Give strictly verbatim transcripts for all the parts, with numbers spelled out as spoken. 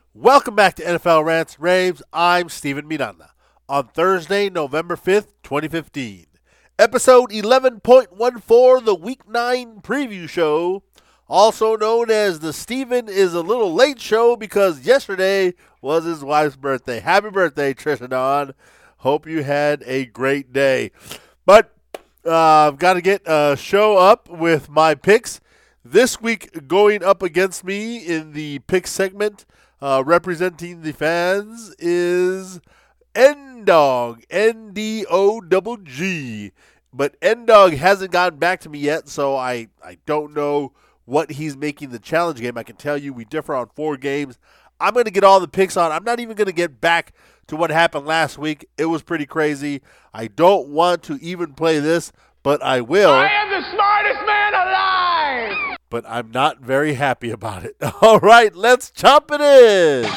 Welcome back to N F L Rants and Raves. I'm Steven Miranda. On Thursday, November fifth, twenty fifteen, episode eleven point one four, the Week nine preview show, also known as the Steven is a little late show because yesterday was his wife's birthday. Happy birthday, Trisha Dawn. Hope you had a great day. But uh, I've got to get a show up with my picks. This week, going up against me in the pick segment, uh, representing the fans, is N-Dog, N D O G G. But N-Dog hasn't gotten back to me yet, so I, I don't know what he's making the challenge game. I can tell you we differ on four games. I'm going to get all the picks on. I'm not even going to get back to what happened last week. It was pretty crazy. I don't want to even play this, but I will. I am the smartest man alive! But I'm not very happy about it. All right, let's chop it in.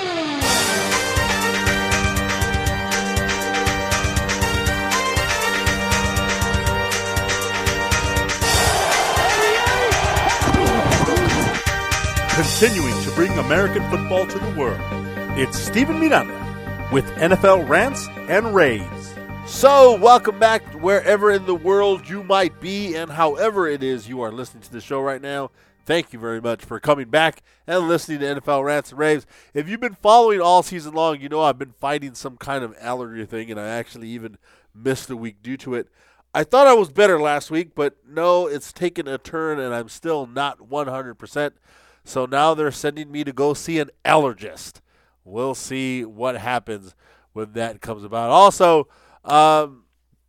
Continuing to bring American football to the world, it's Steven Miranda with N F L Rants and Raves. So, welcome back wherever in the world you might be and however it is you are listening to the show right now. Thank you very much for coming back and listening to N F L Rants and Raves. If you've been following all season long, you know I've been fighting some kind of allergy thing, and I actually even missed a week due to it. I thought I was better last week, but no, it's taken a turn, and I'm still not one hundred percent. So now they're sending me to go see an allergist. We'll see what happens when that comes about. Also, um,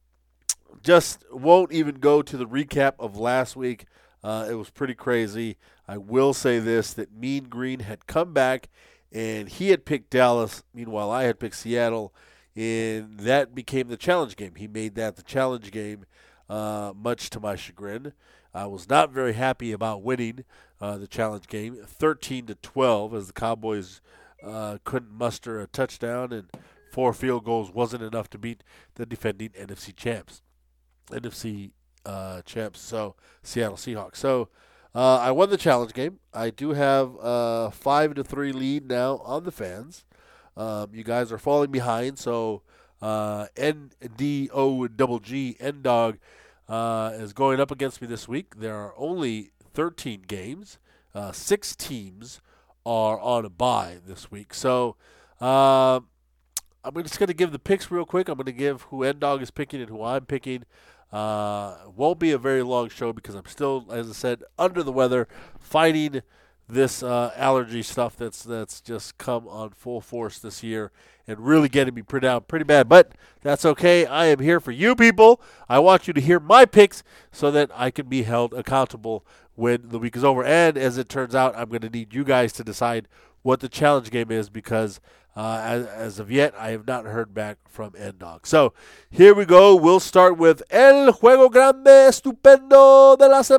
just won't even go to the recap of last week. Uh, it was pretty crazy. I will say this, that Mean Green had come back, and he had picked Dallas. Meanwhile, I had picked Seattle, and that became the challenge game. He made that the challenge game, uh, much to my chagrin. I was not very happy about winning uh, the challenge game, thirteen to twelve, as the Cowboys uh, couldn't muster a touchdown, and four field goals wasn't enough to beat the defending N F C champs, N F C uh, champs, so Seattle Seahawks. So uh, I won the challenge game. I do have a five to three lead now on the fans. Um, you guys are falling behind, so uh, N D O G G, N-Dog, Uh, is going up against me this week. There are only thirteen games. Uh, six teams are on a bye this week. So uh, I'm just going to give the picks real quick. I'm going to give who N-Dog is picking and who I'm picking. Uh, won't be a very long show because I'm still, as I said, under the weather, fighting this uh, allergy stuff that's that's just come on full force this year and really getting me pretty down pretty bad. But that's okay. I am here for you people. I want you to hear my picks so that I can be held accountable when the week is over. And as it turns out, I'm going to need you guys to decide what the challenge game is because uh, as, as of yet, I have not heard back from N-Dog. So here we go. We'll start with El Juego Grande Estupendo de la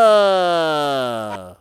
Semana.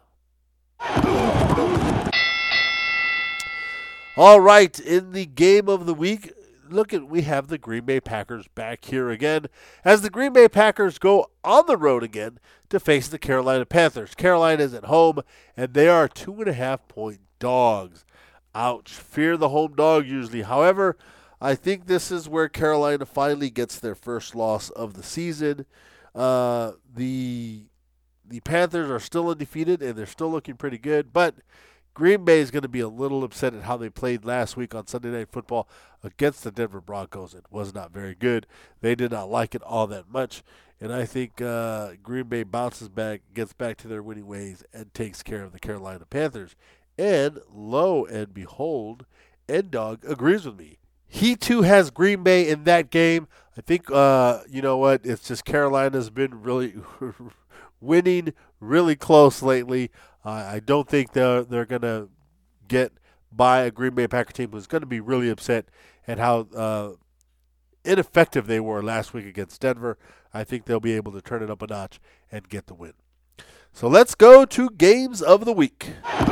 All right, in the game of the week, look at we have the Green Bay Packers back here again as the Green Bay Packers go on the road again to face the Carolina Panthers. Carolina is at home, and they are two and a half point dogs. Ouch, fear the home dog usually. However, I think this is where Carolina finally gets their first loss of the season. Uh, the The Panthers are still undefeated, and they're still looking pretty good. But Green Bay is going to be a little upset at how they played last week on Sunday Night Football against the Denver Broncos. It was not very good. They did not like it all that much. And I think uh, Green Bay bounces back, gets back to their winning ways, and takes care of the Carolina Panthers. And lo and behold, N-Dog agrees with me. He, too, has Green Bay in that game. I think, uh, you know what, it's just Carolina's been really winning really close lately. Uh, I don't think they're, they're going to get by a Green Bay Packer team who's going to be really upset at how uh, ineffective they were last week against Denver. I think they'll be able to turn it up a notch and get the win. So let's go to games of the week.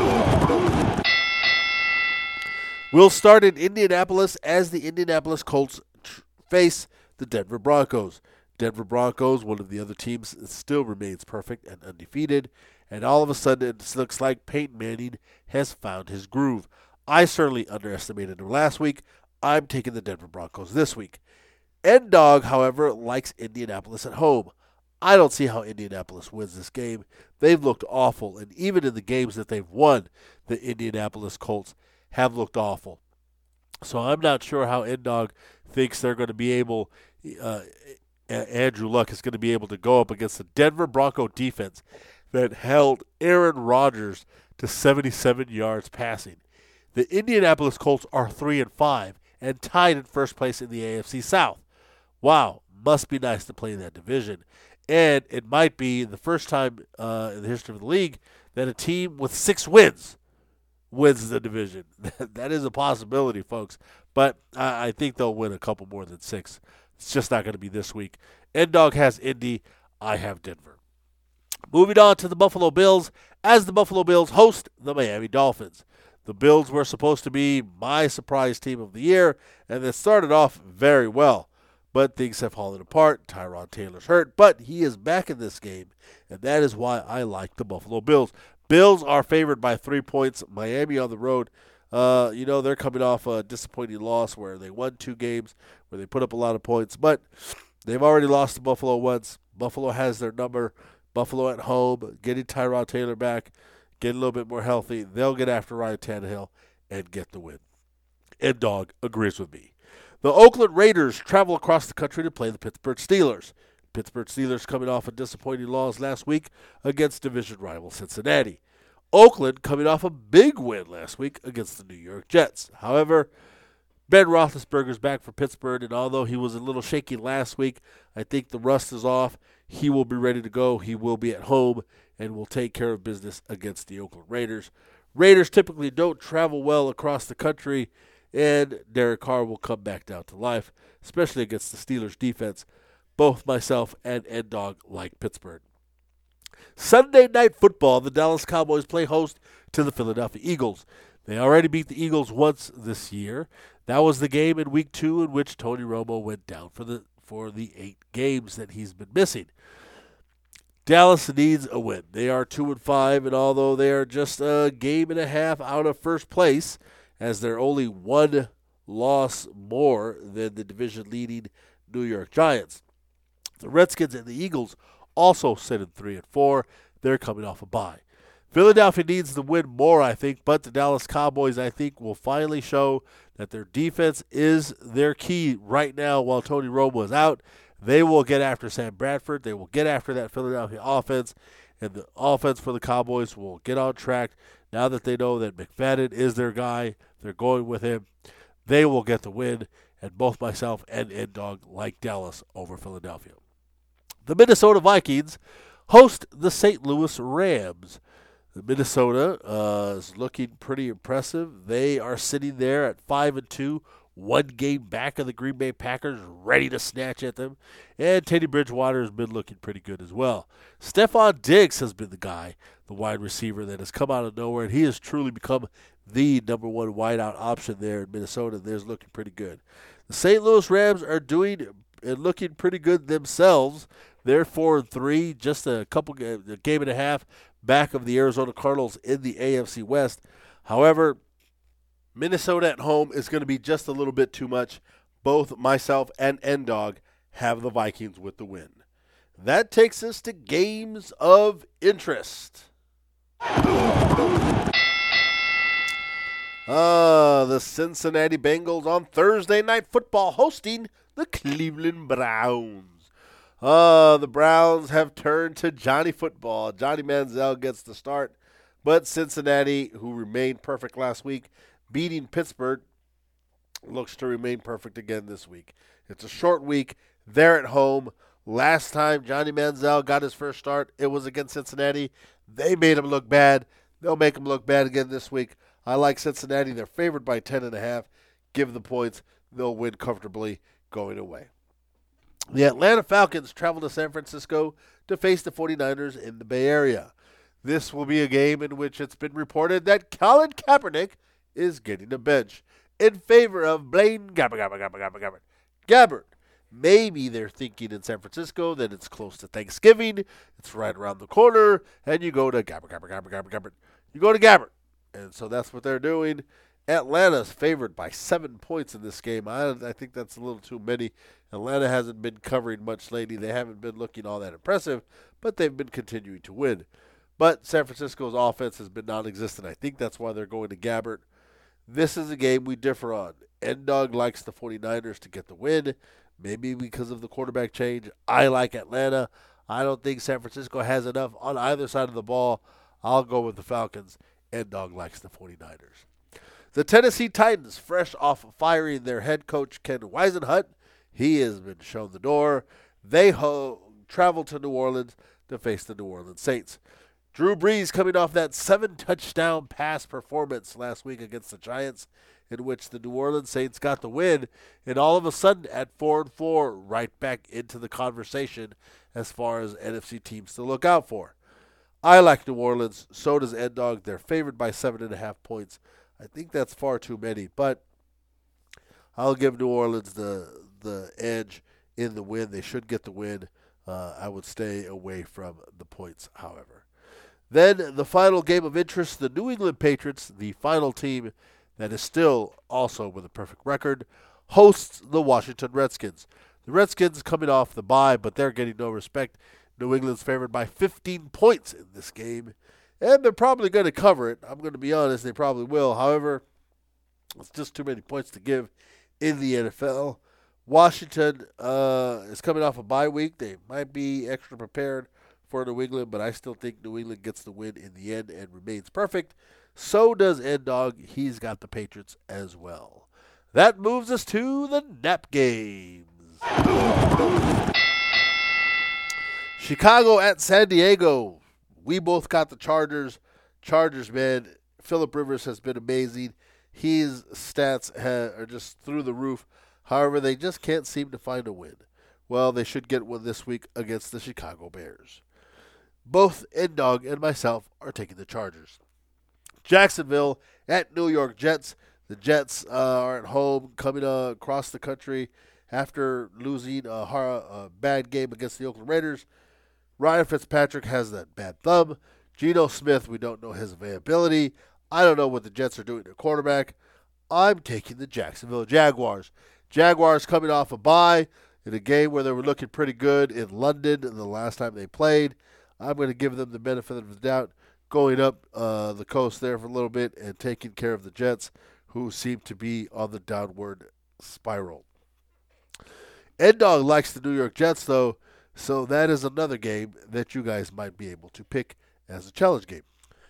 We'll start in Indianapolis as the Indianapolis Colts tr- face the Denver Broncos. Denver Broncos, one of the other teams, still remains perfect and undefeated. And all of a sudden, it looks like Peyton Manning has found his groove. I certainly underestimated them last week. I'm taking the Denver Broncos this week. N-Dog, however, likes Indianapolis at home. I don't see how Indianapolis wins this game. They've looked awful, and even in the games that they've won, the Indianapolis Colts have looked awful. So I'm not sure how N-Dog thinks they're going to be able, uh, Andrew Luck is going to be able to go up against the Denver Bronco defense that held Aaron Rodgers to seventy-seven yards passing. The Indianapolis Colts are three and five and tied in first place in the A F C South. Wow, must be nice to play in that division. And it might be the first time uh, in the history of the league that a team with six wins wins the division. That is a possibility, folks. But I, I think they'll win a couple more than six. It's just not going to be this week. N-Dog has Indy. I have Denver. Moving on to the Buffalo Bills, as the Buffalo Bills host the Miami Dolphins. The Bills were supposed to be my surprise team of the year, and they started off very well. But things have fallen apart. Tyrod Taylor's hurt, but he is back in this game, and that is why I like the Buffalo Bills. Bills are favored by three points. Miami on the road, uh, you know, they're coming off a disappointing loss where they won two games, where they put up a lot of points, but they've already lost to Buffalo once. Buffalo has their number. Buffalo at home, getting Tyrod Taylor back, getting a little bit more healthy. They'll get after Ryan Tannehill and get the win. N-Dog agrees with me. The Oakland Raiders travel across the country to play the Pittsburgh Steelers. Pittsburgh Steelers coming off a disappointing loss last week against division rival Cincinnati. Oakland coming off a big win last week against the New York Jets. However, Ben Roethlisberger's back for Pittsburgh, and although he was a little shaky last week, I think the rust is off. He will be ready to go. He will be at home and will take care of business against the Oakland Raiders. Raiders typically don't travel well across the country, and Derek Carr will come back down to life, especially against the Steelers' defense. Both myself and N-Dog like Pittsburgh. Sunday Night Football, the Dallas Cowboys play host to the Philadelphia Eagles. They already beat the Eagles once this year. That was the game in week two in which Tony Romo went down for the for the eight games that he's been missing. Dallas needs a win. They are two and five, and although they are just a game and a half out of first place, as they're only one loss more than the division-leading New York Giants. The Redskins and the Eagles also sit in three and four. They're coming off a bye. Philadelphia needs to win more, I think, but the Dallas Cowboys, I think, will finally show that their defense is their key right now while Tony Romo is out. They will get after Sam Bradford. They will get after that Philadelphia offense, and the offense for the Cowboys will get on track. Now that they know that McFadden is their guy, they're going with him. They will get the win, and both myself and N-Dog like Dallas over Philadelphia. The Minnesota Vikings host the Saint Louis Rams. The Minnesota uh, is looking pretty impressive. They are sitting there at five and two, one game back of the Green Bay Packers, ready to snatch at them. And Teddy Bridgewater has been looking pretty good as well. Stephon Diggs has been the guy, the wide receiver that has come out of nowhere, and he has truly become the number one wideout option there in Minnesota. They're looking pretty good. The Saint Louis Rams are doing and looking pretty good themselves. They're four and three, just a couple a game and a half back of the Arizona Cardinals in the A F C West. However, Minnesota at home is going to be just a little bit too much. Both myself and N-Dog have the Vikings with the win. That takes us to games of interest. Uh, the Cincinnati Bengals on Thursday Night Football hosting the Cleveland Browns. Uh, the Browns have turned to Johnny Football. Johnny Manziel gets the start, but Cincinnati, who remained perfect last week, beating Pittsburgh, looks to remain perfect again this week. It's a short week. They're at home. Last time Johnny Manziel got his first start, it was against Cincinnati. They made him look bad. They'll make him look bad again this week. I like Cincinnati. They're favored by ten and a half. Give the points. They'll win comfortably going away. The Atlanta Falcons travel to San Francisco to face the 49ers in the Bay Area. This will be a game in which it's been reported that Colin Kaepernick is getting a bench in favor of Blaine Gabbert. Gabbert, Gabbert, Gabbert, Gabbert. Maybe they're thinking in San Francisco that it's close to Thanksgiving, it's right around the corner, and you go to Gabbert, Gabbert, Gabbert, Gabbert, Gabbert. You go to Gabbert. And so that's what they're doing. Atlanta's favored by seven points in this game. I, I think that's a little too many. Atlanta hasn't been covering much lately. They haven't been looking all that impressive, but they've been continuing to win. But San Francisco's offense has been non-existent. I think that's why they're going to Gabbert. This is a game we differ on. N-Dog likes the 49ers to get the win, maybe because of the quarterback change. I like Atlanta. I don't think San Francisco has enough on either side of the ball. I'll go with the Falcons. N-Dog likes the 49ers. The Tennessee Titans, fresh off of firing their head coach, Ken Whisenhunt, he has been shown the door. They ho- travel to New Orleans to face the New Orleans Saints. Drew Brees coming off that seven-touchdown pass performance last week against the Giants, in which the New Orleans Saints got the win, and all of a sudden at four and four, right back into the conversation as far as N F C teams to look out for. I like New Orleans. So does N-Dog. They're favored by seven and a half points. I think that's far too many, but I'll give New Orleans the the edge in the win. They should get the win. Uh, I would stay away from the points, however. Then the final game of interest, the New England Patriots, the final team that is still also with a perfect record, hosts the Washington Redskins. The Redskins coming off the bye, but they're getting no respect. New England's favored by fifteen points in this game, and they're probably going to cover it. I'm going to be honest, they probably will. However, it's just too many points to give in the N F L. Washington uh, is coming off a bye week. They might be extra prepared for New England, but I still think New England gets the win in the end and remains perfect. So does N-Dog. He's got the Patriots as well. That moves us to the nap games. Chicago at San Diego. We both got the Chargers. Chargers, man. Phillip Rivers has been amazing. His stats ha- are just through the roof. However, they just can't seem to find a win. Well, they should get one this week against the Chicago Bears. Both N-Dog and myself are taking the Chargers. Jacksonville at New York Jets. The Jets uh, are at home, coming uh, across the country after losing a, hard, a bad game against the Oakland Raiders. Ryan Fitzpatrick has that bad thumb. Geno Smith, we don't know his availability. I don't know what the Jets are doing at quarterback. I'm taking the Jacksonville Jaguars. Jaguars coming off a bye in a game where they were looking pretty good in London the last time they played. I'm going to give them the benefit of the doubt, going up uh, the coast there for a little bit and taking care of the Jets, who seem to be on the downward spiral. N-Dog likes the New York Jets, though, so that is another game that you guys might be able to pick as a challenge game.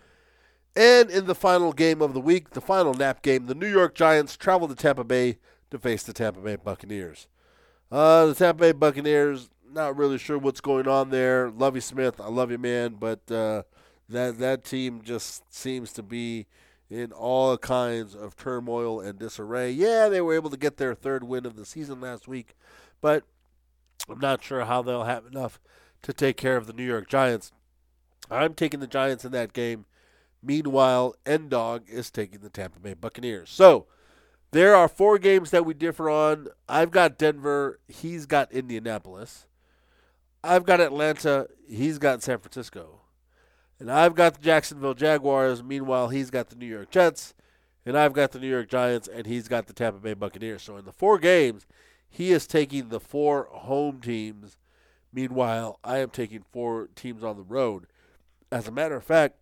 And in the final game of the week, the final nap game, the New York Giants travel to Tampa Bay to face the Tampa Bay Buccaneers. Uh, the Tampa Bay Buccaneers, not really sure what's going on there. Lovie Smith, I love you, man, but uh, that that team just seems to be in all kinds of turmoil and disarray. Yeah, they were able to get their third win of the season last week, but I'm not sure how they'll have enough to take care of the New York Giants. I'm taking the Giants in that game. Meanwhile, N-Dog is taking the Tampa Bay Buccaneers. So, there are four games that we differ on. I've got Denver. He's got Indianapolis. I've got Atlanta. He's got San Francisco. And I've got the Jacksonville Jaguars. Meanwhile, he's got the New York Jets. And I've got the New York Giants. And he's got the Tampa Bay Buccaneers. So, in the four games, he is taking the four home teams. Meanwhile, I am taking four teams on the road. As a matter of fact,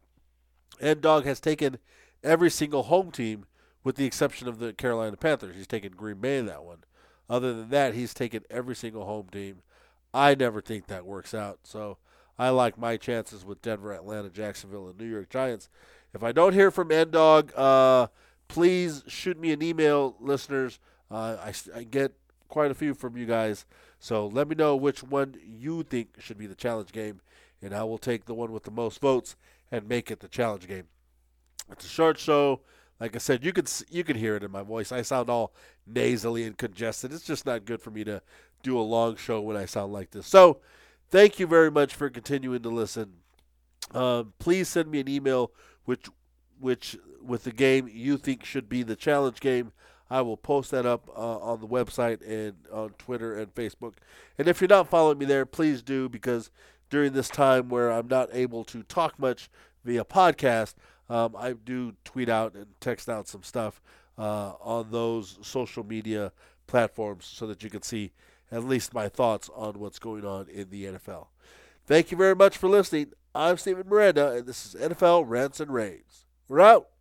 N-Dog has taken every single home team with the exception of the Carolina Panthers. He's taken Green Bay in that one. Other than that, he's taken every single home team. I never think that works out. So I like my chances with Denver, Atlanta, Jacksonville, and New York Giants. If I don't hear from N-Dog, uh, please shoot me an email, listeners. Uh, I, I get quite a few from you guys. So let me know which one you think should be the challenge game, and I will take the one with the most votes and make it the challenge game. It's a short show. Like I said, you could you could hear it in my voice. I sound all nasally and congested. It's just not good for me to do a long show when I sound like this. So thank you very much for continuing to listen. Um, please send me an email which which with the game you think should be the challenge game. I will post that up uh, on the website and on Twitter and Facebook. And if you're not following me there, please do, because during this time where I'm not able to talk much via podcast, um, I do tweet out and text out some stuff uh, on those social media platforms so that you can see at least my thoughts on what's going on in the N F L. Thank you very much for listening. I'm Steven Miranda, and this is N F L Rants and Raves. We're out.